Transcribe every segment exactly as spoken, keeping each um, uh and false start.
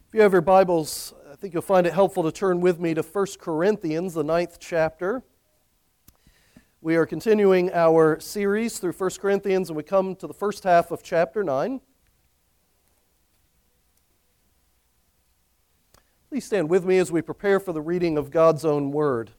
If you have your Bibles, I think you'll find it helpful to turn with me to First Corinthians, the ninth chapter. We are continuing our series through First Corinthians, and we come to the first half of chapter nine. Please stand with me as we prepare for the reading of God's own Word.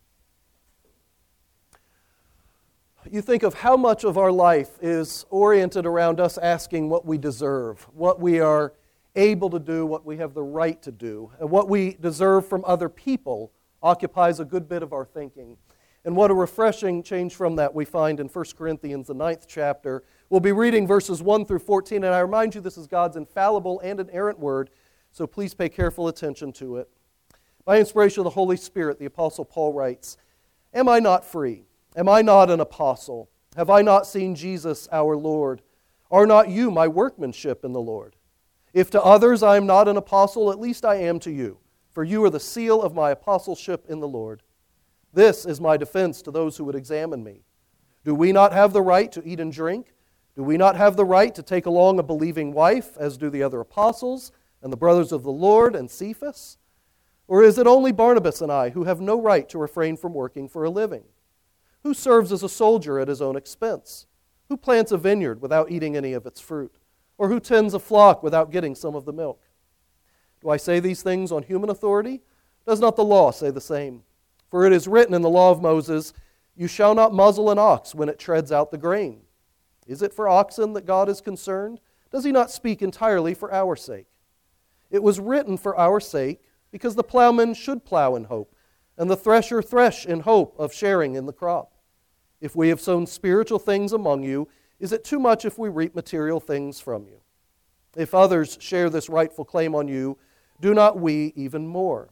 You think of how much of our life is oriented around us asking what we deserve, what we are able to do, what we have the right to do, and what we deserve from other people occupies a good bit of our thinking. And what a refreshing change from that we find in First Corinthians, the ninth chapter. We'll be reading verses one through fourteen, and I remind you this is God's infallible and inerrant word, so please pay careful attention to it. By inspiration of the Holy Spirit, the Apostle Paul writes, "Am I not free? Am I not an apostle? Have I not seen Jesus our Lord? Are not you my workmanship in the Lord? If to others I am not an apostle, at least I am to you, for you are the seal of my apostleship in the Lord. This is my defense to those who would examine me. Do we not have the right to eat and drink? Do we not have the right to take along a believing wife, as do the other apostles and the brothers of the Lord and Cephas? Or is it only Barnabas and I who have no right to refrain from working for a living? Who serves as a soldier at his own expense? Who plants a vineyard without eating any of its fruit? Or who tends a flock without getting some of the milk? Do I say these things on human authority? Does not the law say the same? For it is written in the law of Moses, 'You shall not muzzle an ox when it treads out the grain.' Is it for oxen that God is concerned? Does he not speak entirely for our sake? It was written for our sake, because the plowman should plow in hope, and the thresher thresh in hope of sharing in the crop. If we have sown spiritual things among you, is it too much if we reap material things from you? If others share this rightful claim on you, do not we even more?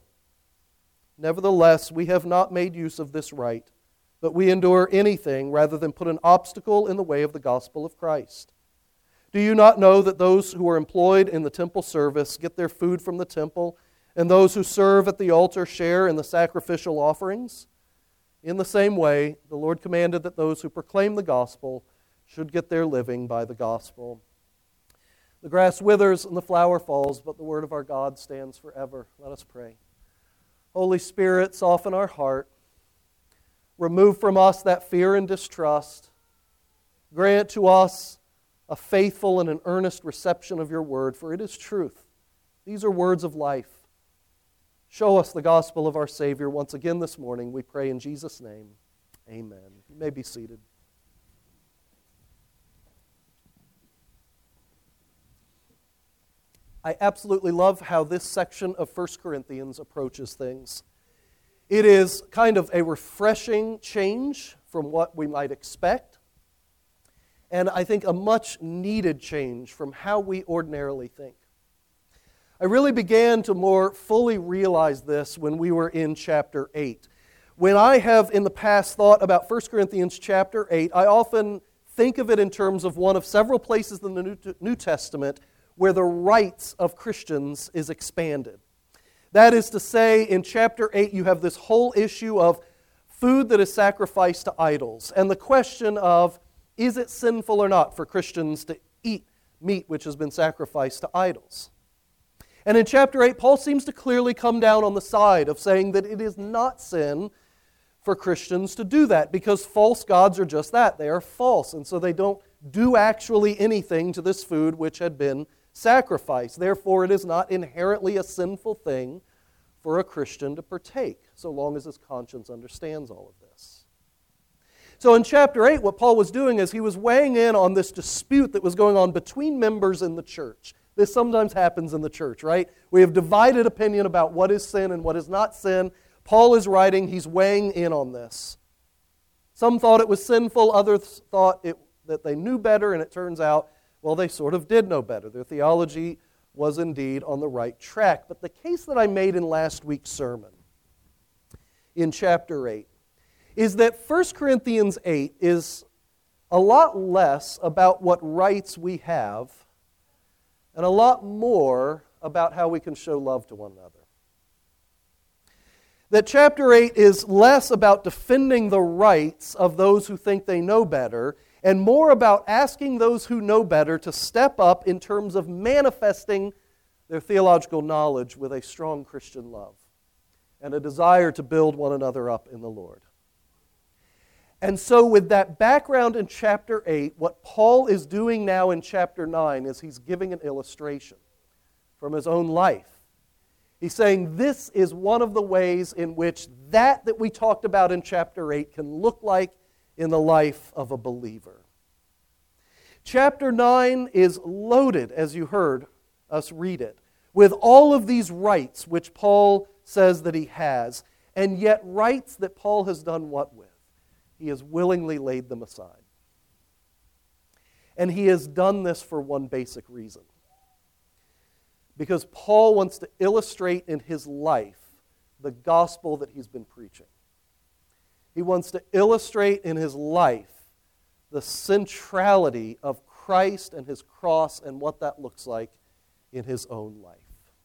Nevertheless, we have not made use of this right, but we endure anything rather than put an obstacle in the way of the gospel of Christ. Do you not know that those who are employed in the temple service get their food from the temple, and those who serve at the altar share in the sacrificial offerings? In the same way, the Lord commanded that those who proclaim the gospel should get their living by the gospel. The grass withers and the flower falls, but the word of our God stands forever." Let us pray. Holy Spirit, soften our heart. Remove from us that fear and distrust. Grant to us a faithful and an earnest reception of your word, for it is truth. These are words of life. Show us the gospel of our Savior once again this morning, we pray in Jesus' name. Amen. You may be seated. I absolutely love how this section of First Corinthians approaches things. It is kind of a refreshing change from what we might expect, and I think a much needed change from how we ordinarily think. I really began to more fully realize this when we were in chapter eight. When I have in the past thought about First Corinthians chapter eight, I often think of it in terms of one of several places in the New Testament where the rights of Christians is expanded. That is to say, in chapter eight, you have this whole issue of food that is sacrificed to idols, and the question of, is it sinful or not for Christians to eat meat which has been sacrificed to idols? And in chapter eight, Paul seems to clearly come down on the side of saying that it is not sin for Christians to do that, because false gods are just that. They are false, and so they don't do actually anything to this food which had been sacrifice. Therefore, it is not inherently a sinful thing for a Christian to partake, so long as his conscience understands all of this. So in chapter eight, what Paul was doing is he was weighing in on this dispute that was going on between members in the church. This sometimes happens in the church, right? We have divided opinion about what is sin and what is not sin. Paul is writing, he's weighing in on this. Some thought it was sinful, others thought it, that they knew better, and it turns out well, they sort of did know better. Their theology was indeed on the right track. But the case that I made in last week's sermon, in chapter eight, is that First Corinthians eight is a lot less about what rights we have and a lot more about how we can show love to one another. That chapter eight is less about defending the rights of those who think they know better and more about asking those who know better to step up in terms of manifesting their theological knowledge with a strong Christian love and a desire to build one another up in the Lord. And so with that background in chapter eight, what Paul is doing now in chapter nine is he's giving an illustration from his own life. He's saying this is one of the ways in which that that we talked about in chapter eight can look like in the life of a believer. Chapter nine is loaded, as you heard us read it, with all of these rights which Paul says that he has, and yet rights that Paul has done what with? He has willingly laid them aside. And he has done this for one basic reason. Because Paul wants to illustrate in his life the gospel that he's been preaching. He wants to illustrate in his life the centrality of Christ and his cross and what that looks like in his own life.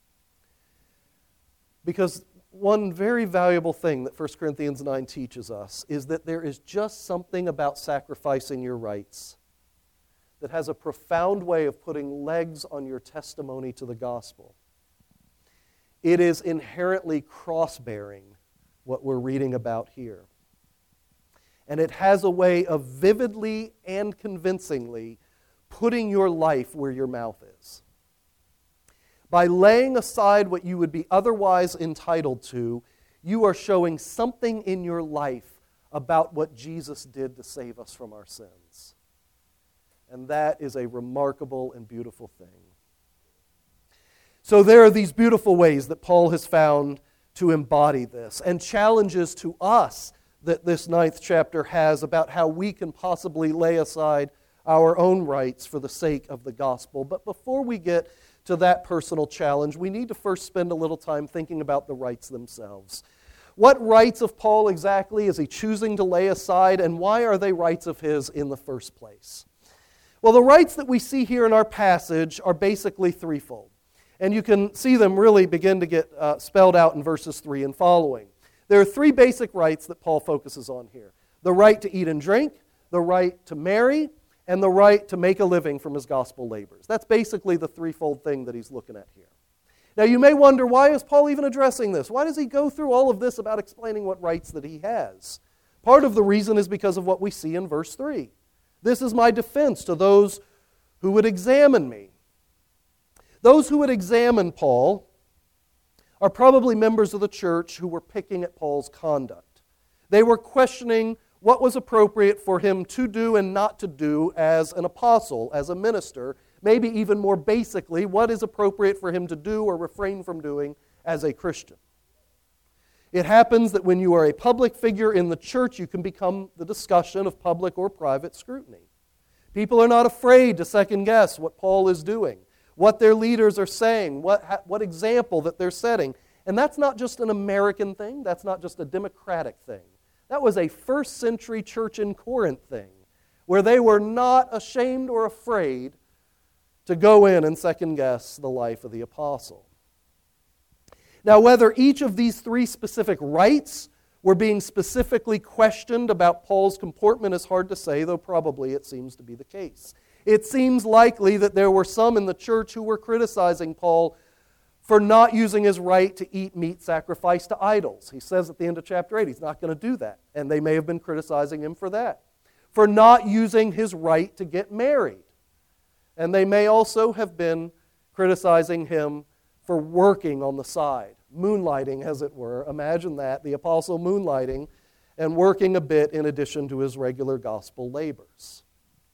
Because one very valuable thing that First Corinthians nine teaches us is that there is just something about sacrificing your rights that has a profound way of putting legs on your testimony to the gospel. It is inherently cross-bearing, what we're reading about here. And it has a way of vividly and convincingly putting your life where your mouth is. By laying aside what you would be otherwise entitled to, you are showing something in your life about what Jesus did to save us from our sins. And that is a remarkable and beautiful thing. So there are these beautiful ways that Paul has found to embody this, and challenges to us that this ninth chapter has about how we can possibly lay aside our own rights for the sake of the gospel. But before we get to that personal challenge, we need to first spend a little time thinking about the rights themselves. What rights of Paul exactly is he choosing to lay aside, and why are they rights of his in the first place? Well, the rights that we see here in our passage are basically threefold. And you can see them really begin to get uh, spelled out in verses three and following. There are three basic rights that Paul focuses on here. The right to eat and drink, the right to marry, and the right to make a living from his gospel labors. That's basically the threefold thing that he's looking at here. Now you may wonder, why is Paul even addressing this? Why does he go through all of this about explaining what rights that he has? Part of the reason is because of what we see in verse three. This is my defense to those who would examine me. Those who would examine Paul are probably members of the church who were picking at Paul's conduct. They were questioning what was appropriate for him to do and not to do as an apostle, as a minister, maybe even more basically, what is appropriate for him to do or refrain from doing as a Christian. It happens that when you are a public figure in the church, you can become the discussion of public or private scrutiny. People are not afraid to second guess what Paul is doing, what their leaders are saying, what, what example that they're setting. And that's not just an American thing, that's not just a democratic thing. That was a first century church in Corinth thing, where they were not ashamed or afraid to go in and second guess the life of the apostle. Now, whether each of these three specific rights were being specifically questioned about Paul's comportment is hard to say, though probably it seems to be the case. It seems likely that there were some in the church who were criticizing Paul for not using his right to eat meat sacrificed to idols. He says at the end of chapter eight he's not going to do that, and they may have been criticizing him for that. For not using his right to get married. And they may also have been criticizing him for working on the side, moonlighting as it were. Imagine that, the apostle moonlighting and working a bit in addition to his regular gospel labors.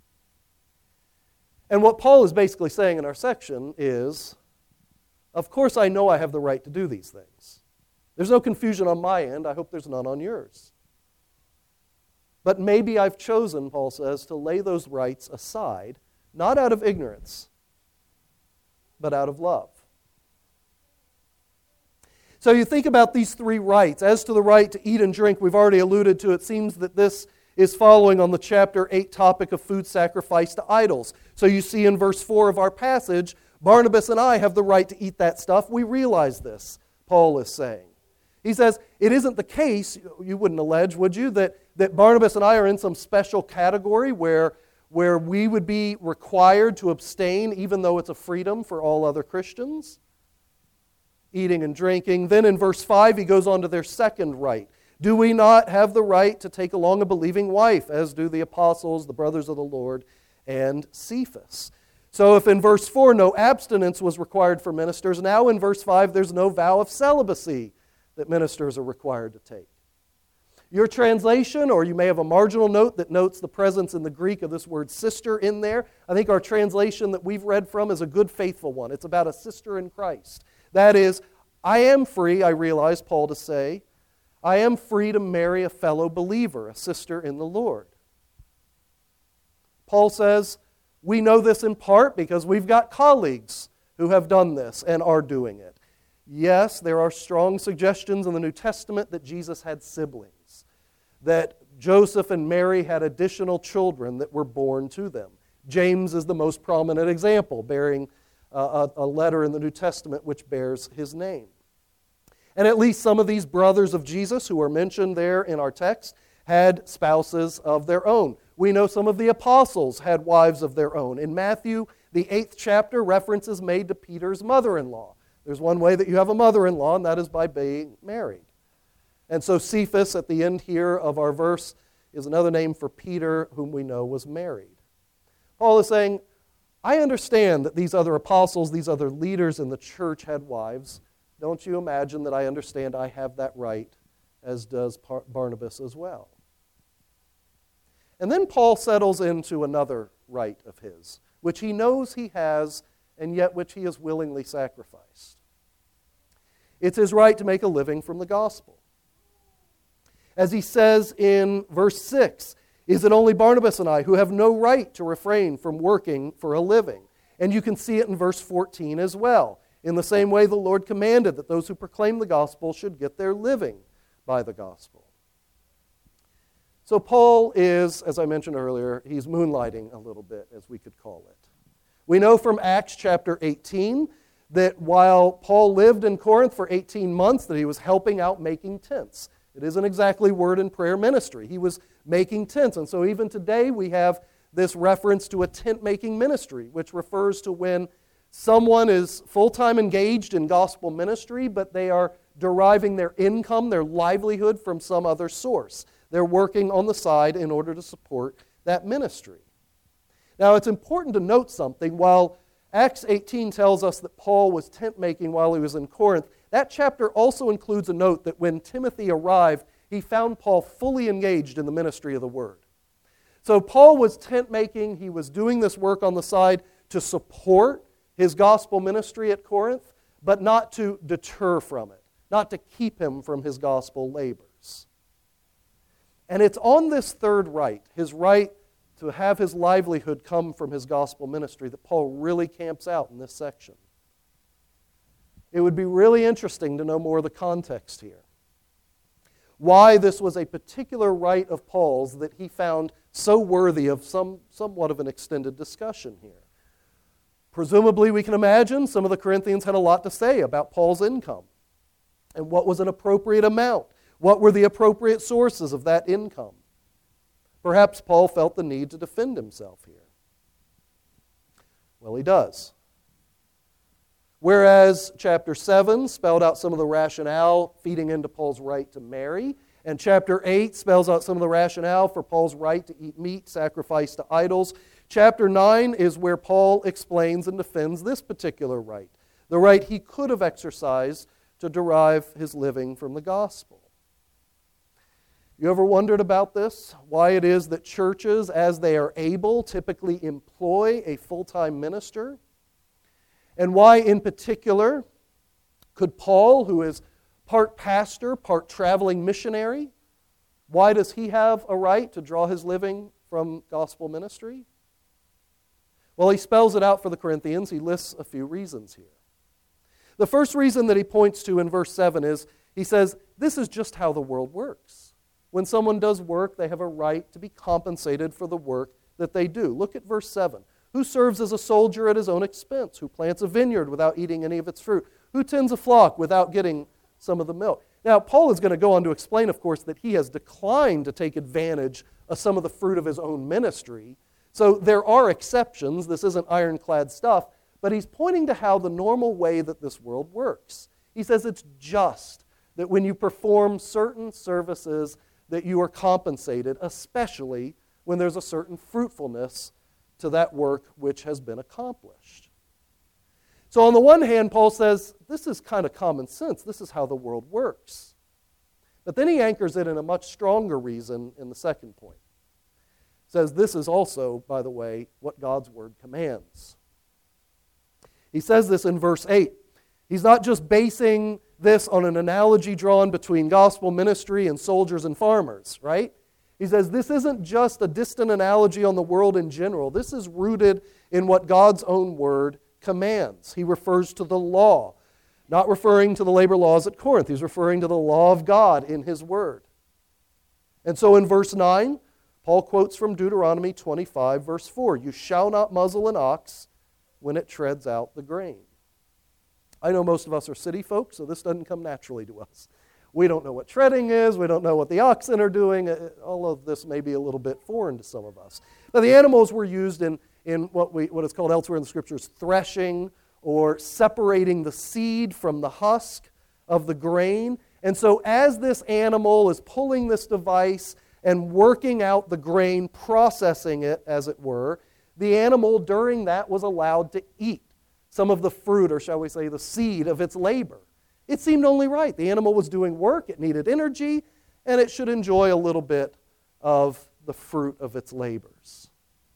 And what Paul is basically saying in our section is, of course I know I have the right to do these things. There's no confusion on my end. I hope there's none on yours. But maybe I've chosen, Paul says, to lay those rights aside, not out of ignorance, but out of love. So you think about these three rights. As to the right to eat and drink, we've already alluded to, it seems that this is following on the chapter eight topic of food sacrificed to idols. So you see in verse four of our passage, Barnabas and I have the right to eat that stuff. We realize this, Paul is saying. He says, it isn't the case, you wouldn't allege, would you, that, that Barnabas and I are in some special category where, where we would be required to abstain even though it's a freedom for all other Christians? eating and drinking. Then in verse five, he goes on to their second right. Do we not have the right to take along a believing wife, as do the apostles, the brothers of the Lord, and Cephas? So if in verse four no abstinence was required for ministers, now in verse five there's no vow of celibacy that ministers are required to take. Your translation, or you may have a marginal note that notes the presence in the Greek of this word sister in there. I think our translation that we've read from is a good, faithful one. It's about a sister in Christ. That is, I am free, I realize, Paul to say, I am free to marry a fellow believer, a sister in the Lord. Paul says, we know this in part because we've got colleagues who have done this and are doing it. Yes, there are strong suggestions in the New Testament that Jesus had siblings, that Joseph and Mary had additional children that were born to them. James is the most prominent example, bearing a, a letter in the New Testament which bears his name. And at least some of these brothers of Jesus who are mentioned there in our text had spouses of their own. We know some of the apostles had wives of their own. In Matthew, the eighth chapter, reference is made to Peter's mother-in-law. There's one way that you have a mother-in-law, and that is by being married. And so Cephas, at the end here of our verse, is another name for Peter, whom we know was married. Paul is saying, I understand that these other apostles, these other leaders in the church had wives. Don't you imagine that I understand I have that right, as does Barnabas as well. And then Paul settles into another right of his, which he knows he has, and yet which he has willingly sacrificed. It's his right to make a living from the gospel. As he says in verse six, is it only Barnabas and I who have no right to refrain from working for a living? And you can see it in verse fourteen as well. In the same way the Lord commanded that those who proclaim the gospel should get their living by the gospel. So Paul is, as I mentioned earlier, he's moonlighting a little bit, as we could call it. We know from Acts chapter eighteen that while Paul lived in Corinth for eighteen months, that he was helping out making tents. It isn't exactly word and prayer ministry. He was making tents. And so even today we have this reference to a tent-making ministry, which refers to when someone is full-time engaged in gospel ministry, but they are deriving their income, their livelihood from some other source. They're working on the side in order to support that ministry. Now, it's important to note something. While Acts eighteen tells us that Paul was tent-making while he was in Corinth, that chapter also includes a note that when Timothy arrived, he found Paul fully engaged in the ministry of the Word. So Paul was tent-making. He was doing this work on the side to support his gospel ministry at Corinth, but not to deter from it, not to keep him from his gospel labors. And it's on this third right, his right to have his livelihood come from his gospel ministry, that Paul really camps out in this section. It would be really interesting to know more of the context here. Why this was a particular right of Paul's that he found so worthy of some somewhat of an extended discussion here. Presumably, we can imagine some of the Corinthians had a lot to say about Paul's income and what was an appropriate amount. What were the appropriate sources of that income? Perhaps Paul felt the need to defend himself here. Well, he does. Whereas chapter seven spelled out some of the rationale feeding into Paul's right to marry, and chapter eight spells out some of the rationale for Paul's right to eat meat sacrificed to idols, chapter nine is where Paul explains and defends this particular right, the right he could have exercised to derive his living from the gospel. You ever wondered about this? Why it is that churches, as they are able, typically employ a full-time minister? And why, in particular, could Paul, who is part pastor, part traveling missionary, why does he have a right to draw his living from gospel ministry? Well, he spells it out for the Corinthians. He lists a few reasons here. The first reason that he points to in verse seven is, he says, this is just how the world works. When someone does work, they have a right to be compensated for the work that they do. Look at verse seven. Who serves as a soldier at his own expense? Who plants a vineyard without eating any of its fruit? Who tends a flock without getting some of the milk? Now, Paul is going to go on to explain, of course, that he has declined to take advantage of some of the fruit of his own ministry. So there are exceptions. This isn't ironclad stuff. But he's pointing to how the normal way that this world works. He says it's just that when you perform certain services that you are compensated, especially when there's a certain fruitfulness to that work which has been accomplished. So on the one hand, Paul says, this is kind of common sense. This is how the world works. But then he anchors it in a much stronger reason in the second point. He says, this is also, by the way, what God's word commands. He says this in verse eight. He's not just basing this on an analogy drawn between gospel ministry and soldiers and farmers, right? He says this isn't just a distant analogy on the world in general. This is rooted in what God's own word commands. He refers to the law, not referring to the labor laws at Corinth. He's referring to the law of God in His word. And so in verse nine, Paul quotes from Deuteronomy twenty-five, verse four, "You shall not muzzle an ox when it treads out the grain." I know most of us are city folk, so this doesn't come naturally to us. We don't know what treading is. We don't know what the oxen are doing. All of this may be a little bit foreign to some of us. Now, the animals were used in, in what, we, what is called elsewhere in the Scriptures threshing or separating the seed from the husk of the grain. And so as this animal is pulling this device and working out the grain, processing it, as it were, the animal during that was allowed to eat some of the fruit, or shall we say the seed of its labor. It seemed only right. The animal was doing work, it needed energy, and it should enjoy a little bit of the fruit of its labors.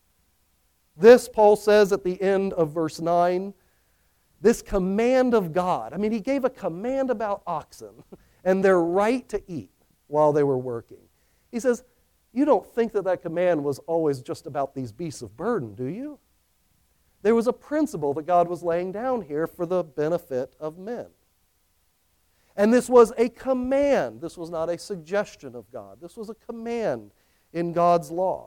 This, Paul says at the end of verse nine, this command of God, I mean, he gave a command about oxen and their right to eat while they were working. He says, you don't think that that command was always just about these beasts of burden, do you? There was a principle that God was laying down here for the benefit of men. And this was a command. This was not a suggestion of God. This was a command in God's law.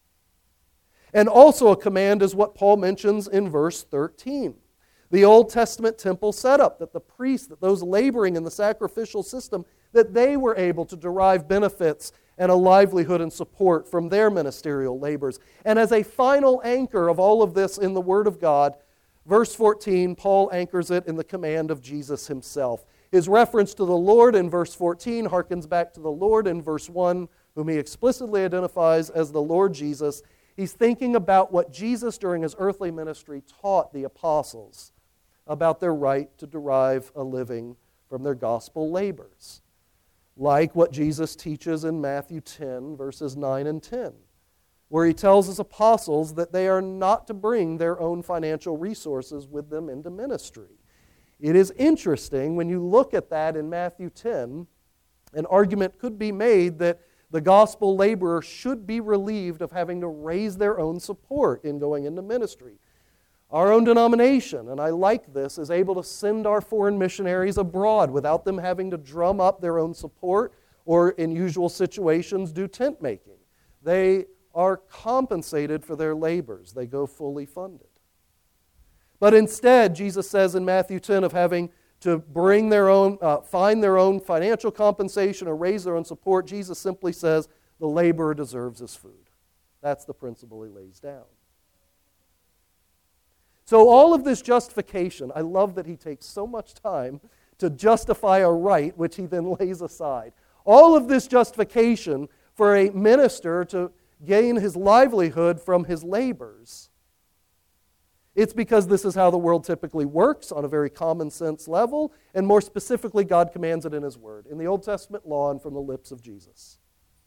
And also a command is what Paul mentions in verse thirteen. The Old Testament temple setup, that the priests, that those laboring in the sacrificial system, that they were able to derive benefits and a livelihood and support from their ministerial labors. And as a final anchor of all of this in the Word of God, verse fourteen, Paul anchors it in the command of Jesus Himself. His reference to the Lord in verse fourteen harkens back to the Lord in verse one, whom he explicitly identifies as the Lord Jesus. He's thinking about what Jesus during His earthly ministry taught the apostles about their right to derive a living from their gospel labors. Like what Jesus teaches in Matthew ten, verses nine and ten, where He tells His apostles that they are not to bring their own financial resources with them into ministry. It is interesting when you look at that in Matthew ten, an argument could be made that the gospel laborer should be relieved of having to raise their own support in going into ministry. Our own denomination, and I like this, is able to send our foreign missionaries abroad without them having to drum up their own support or, in usual situations, do tent making. They are compensated for their labors. They go fully funded. But instead, Jesus says in Matthew ten of having to bring their own, uh, find their own financial compensation or raise their own support, Jesus simply says the laborer deserves his food. That's the principle He lays down. So all of this justification, I love that He takes so much time to justify a right which He then lays aside. All of this justification for a minister to gain his livelihood from his labors, it's because this is how the world typically works on a very common sense level, and more specifically, God commands it in His Word, in the Old Testament law and from the lips of Jesus.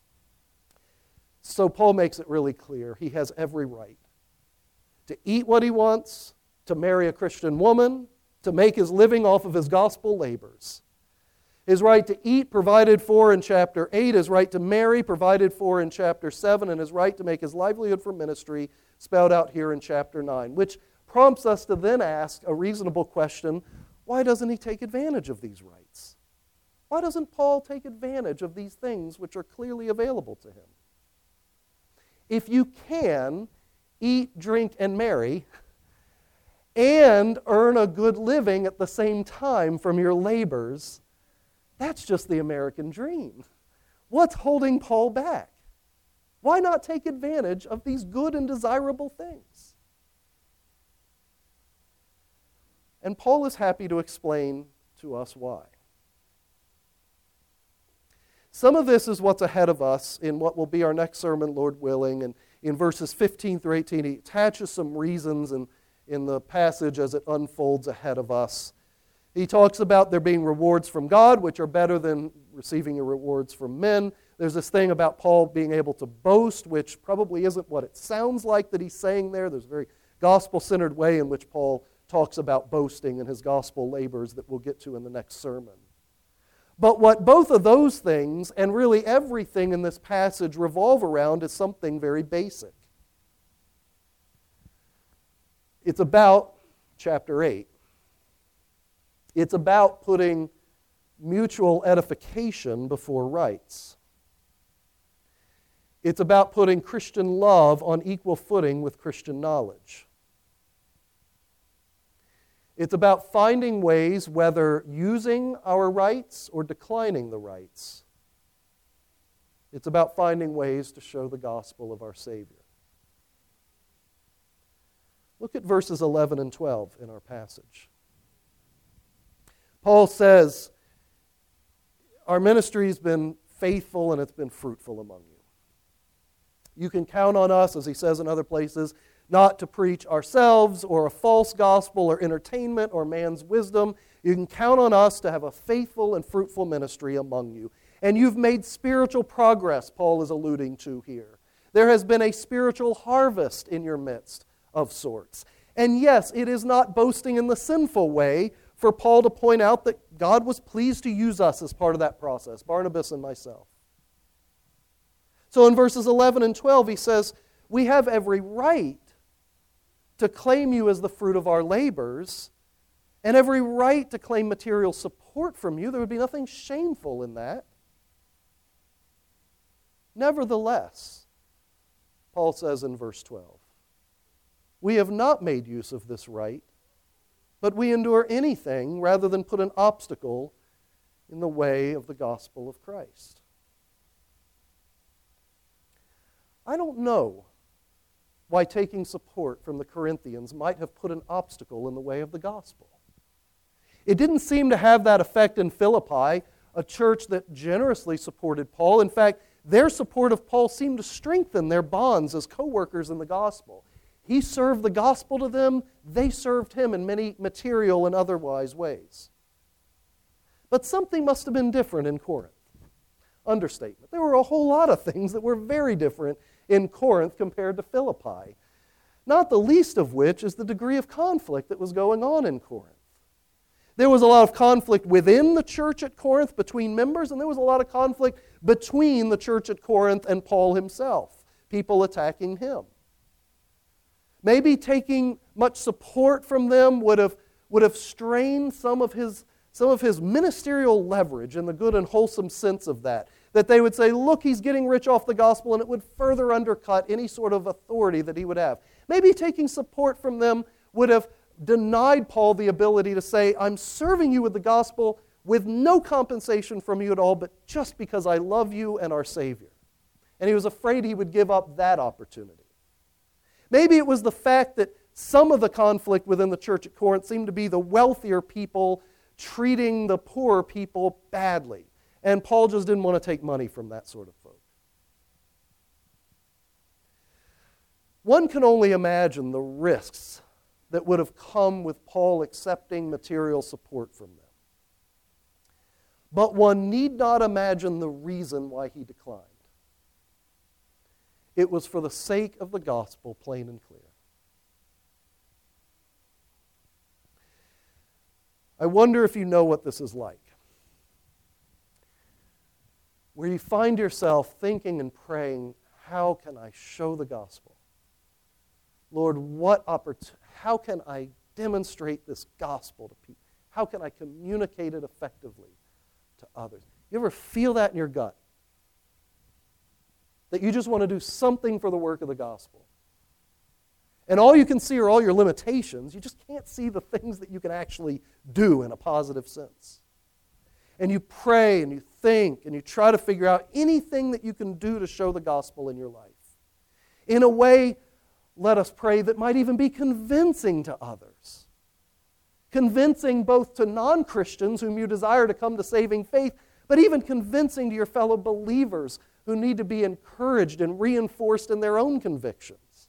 So Paul makes it really clear he has every right to eat what he wants, to marry a Christian woman, to make his living off of his gospel labors. His right to eat provided for in chapter eight, his right to marry provided for in chapter seven, and his right to make his livelihood from ministry spelled out here in chapter nine, which prompts us to then ask a reasonable question: why doesn't he take advantage of these rights? Why doesn't Paul take advantage of these things which are clearly available to him? If you can eat, drink, and marry, and earn a good living at the same time from your labors, that's just the American dream. What's holding Paul back? Why not take advantage of these good and desirable things? And Paul is happy to explain to us why. Some of this is what's ahead of us in what will be our next sermon, Lord willing. And in verses fifteen through eighteen, he attaches some reasons in, in the passage as it unfolds ahead of us. He talks about there being rewards from God, which are better than receiving your rewards from men. There's this thing about Paul being able to boast, which probably isn't what it sounds like that he's saying there. There's a very gospel-centered way in which Paul talks about boasting in his gospel labors that we'll get to in the next sermon. But what both of those things, and really everything in this passage, revolve around is something very basic. It's about chapter eight. It's about putting mutual edification before rights. It's about putting Christian love on equal footing with Christian knowledge. It's about finding ways, whether using our rights or declining the rights. It's about finding ways to show the gospel of our Savior. Look at verses eleven and twelve in our passage. Paul says, our ministry has been faithful and it's been fruitful among you. You can count on us, as he says in other places, not to preach ourselves or a false gospel or entertainment or man's wisdom. You can count on us to have a faithful and fruitful ministry among you. And you've made spiritual progress, Paul is alluding to here. There has been a spiritual harvest in your midst of sorts. And yes, it is not boasting in the sinful way for Paul to point out that God was pleased to use us as part of that process, Barnabas and myself. So in verses eleven and twelve, he says, we have every right to claim you as the fruit of our labors, and every right to claim material support from you. There would be nothing shameful in that. Nevertheless, Paul says in verse twelve, we have not made use of this right, but we endure anything rather than put an obstacle in the way of the gospel of Christ. I don't know why taking support from the Corinthians might have put an obstacle in the way of the gospel. It didn't seem to have that effect in Philippi, a church that generously supported Paul. In fact, their support of Paul seemed to strengthen their bonds as co-workers in the gospel. He served the gospel to them, they served him in many material and otherwise ways. But something must have been different in Corinth. Understatement. There were a whole lot of things that were very different in Corinth compared to Philippi. Not the least of which is the degree of conflict that was going on in Corinth. There was a lot of conflict within the church at Corinth between members, and there was a lot of conflict between the church at Corinth and Paul himself, people attacking him. Maybe taking much support from them would have, would have strained some of his, some of his ministerial leverage in the good and wholesome sense of that. That they would say, look, he's getting rich off the gospel, and it would further undercut any sort of authority that he would have. Maybe taking support from them would have denied Paul the ability to say, I'm serving you with the gospel with no compensation from you at all, but just because I love you and our Savior. And he was afraid he would give up that opportunity. Maybe it was the fact that some of the conflict within the church at Corinth seemed to be the wealthier people treating the poorer people badly. And Paul just didn't want to take money from that sort of folk. One can only imagine the risks that would have come with Paul accepting material support from them. But one need not imagine the reason why he declined. It was for the sake of the gospel, plain and clear. I wonder if you know what this is like. Where you find yourself thinking and praying, how can I show the gospel? Lord, what opport- how can I demonstrate this gospel to people? How can I communicate it effectively to others? You ever feel that in your gut? That you just want to do something for the work of the gospel. And all you can see are all your limitations. You just can't see the things that you can actually do in a positive sense. And you pray and you think and you try to figure out anything that you can do to show the gospel in your life. In a way, let us pray, that might even be convincing to others. convincing both to non-Christians whom you desire to come to saving faith, but even convincing to your fellow believers who need to be encouraged and reinforced in their own convictions.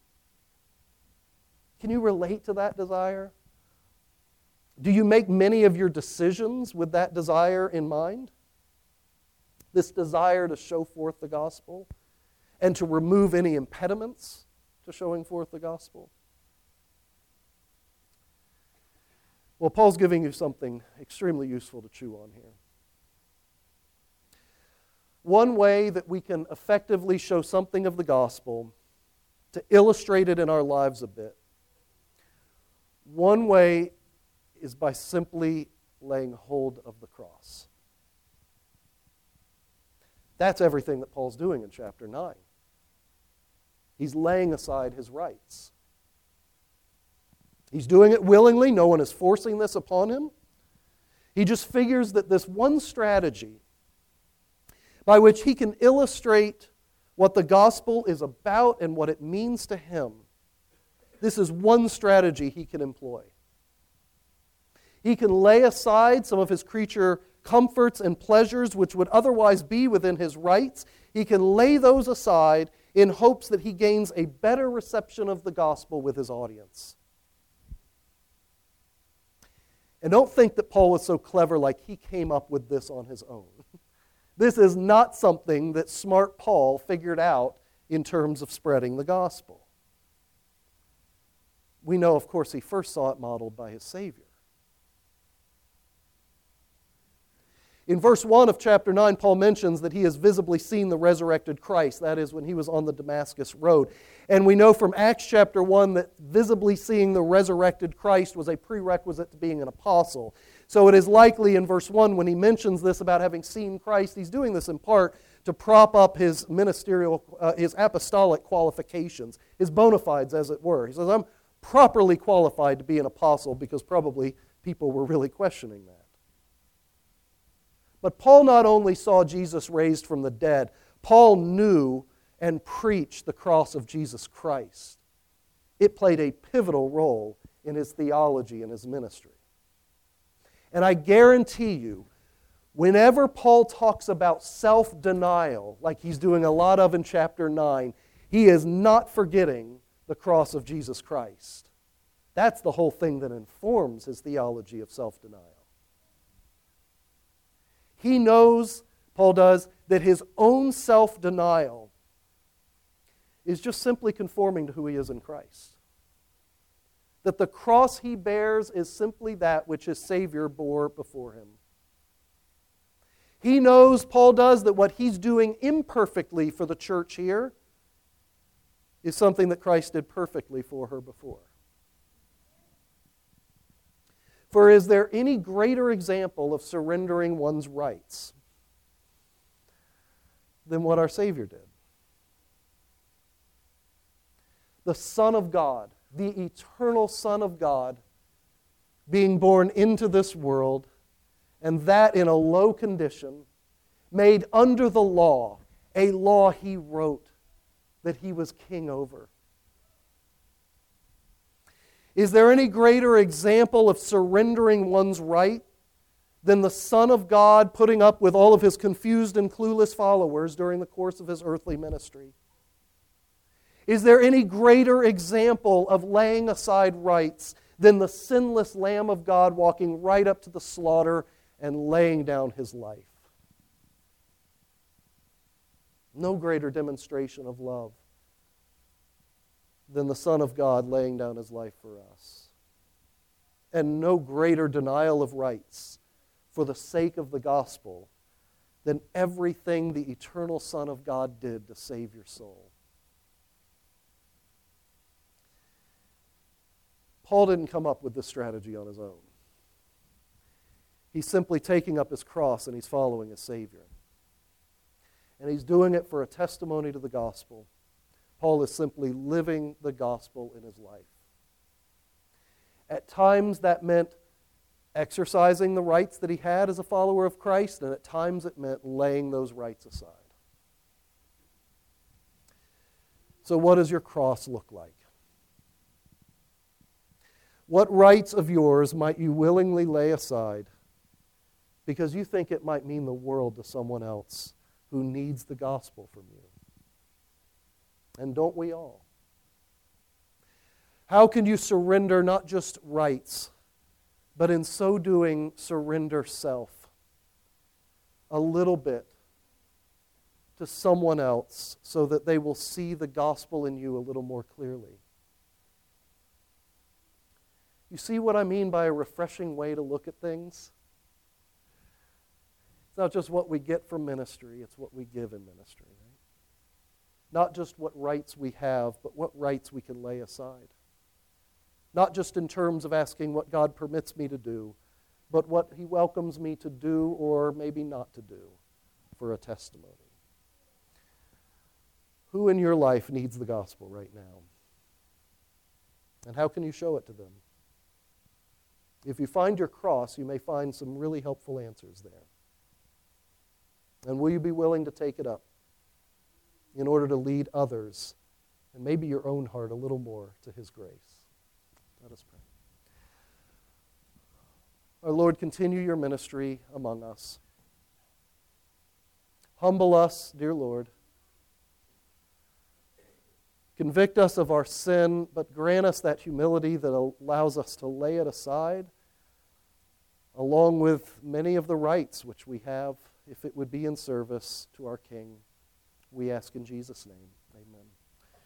Can you relate to that desire? Do you make many of your decisions with that desire in mind? This desire to show forth the gospel and to remove any impediments to showing forth the gospel? Well, Paul's giving you something extremely useful to chew on here. One way that we can effectively show something of the gospel, to illustrate it in our lives a bit, one way is by simply laying hold of the cross. That's everything that Paul's doing in chapter nine. He's laying aside his rights. He's doing it willingly. No one is forcing this upon him. He just figures that this one strategy by which he can illustrate what the gospel is about and what it means to him, this is one strategy he can employ. He can lay aside some of his creature comforts and pleasures which would otherwise be within his rights. He can lay those aside in hopes that he gains a better reception of the gospel with his audience. And don't think that Paul was so clever like he came up with this on his own. This is not something that smart Paul figured out in terms of spreading the gospel. We know, of course, he first saw it modeled by his Savior. In verse one of chapter nine, Paul mentions that he has visibly seen the resurrected Christ. That is, when he was on the Damascus road. And we know from Acts chapter one that visibly seeing the resurrected Christ was a prerequisite to being an apostle. So it is likely in verse one, when he mentions this about having seen Christ, he's doing this in part to prop up his ministerial, uh, his apostolic qualifications, his bona fides, as it were. He says, I'm properly qualified to be an apostle, because probably people were really questioning that. But Paul not only saw Jesus raised from the dead, Paul knew and preached the cross of Jesus Christ. It played a pivotal role in his theology and his ministry. And I guarantee you, whenever Paul talks about self-denial, like he's doing a lot of in chapter nine, he is not forgetting the cross of Jesus Christ. That's the whole thing that informs his theology of self-denial. He knows, Paul does, that his own self-denial is just simply conforming to who he is in Christ. That the cross he bears is simply that which his Savior bore before him. He knows, Paul does, that what he's doing imperfectly for the church here is something that Christ did perfectly for her before. For is there any greater example of surrendering one's rights than what our Savior did? The Son of God, the eternal Son of God, being born into this world, and that in a low condition, made under the law, a law he wrote that he was king over. Is there any greater example of surrendering one's right than the Son of God putting up with all of his confused and clueless followers during the course of his earthly ministry? Is there any greater example of laying aside rights than the sinless Lamb of God walking right up to the slaughter and laying down his life? No greater demonstration of love than the Son of God laying down his life for us. And no greater denial of rights for the sake of the gospel than everything the eternal Son of God did to save your soul. Paul didn't come up with this strategy on his own. He's simply taking up his cross and he's following his Savior. And he's doing it for a testimony to the gospel. Paul is simply living the gospel in his life. At times that meant exercising the rights that he had as a follower of Christ, and at times it meant laying those rights aside. So what does your cross look like? What rights of yours might you willingly lay aside because you think it might mean the world to someone else who needs the gospel from you? And don't we all? How can you surrender not just rights, but in so doing, surrender self a little bit to someone else so that they will see the gospel in you a little more clearly? You see what I mean by a refreshing way to look at things? It's not just what we get from ministry, it's what we give in ministry, right? Not just what rights we have, but what rights we can lay aside. Not just in terms of asking what God permits me to do, but what He welcomes me to do or maybe not to do for a testimony. Who in your life needs the gospel right now? And how can you show it to them? If you find your cross, you may find some really helpful answers there. And will you be willing to take it up in order to lead others, and maybe your own heart, a little more to His grace? Let us pray. Our Lord, continue your ministry among us. Humble us, dear Lord. Convict us of our sin, but grant us that humility that allows us to lay it aside, along with many of the rights which we have, if it would be in service to our King. We ask in Jesus' name.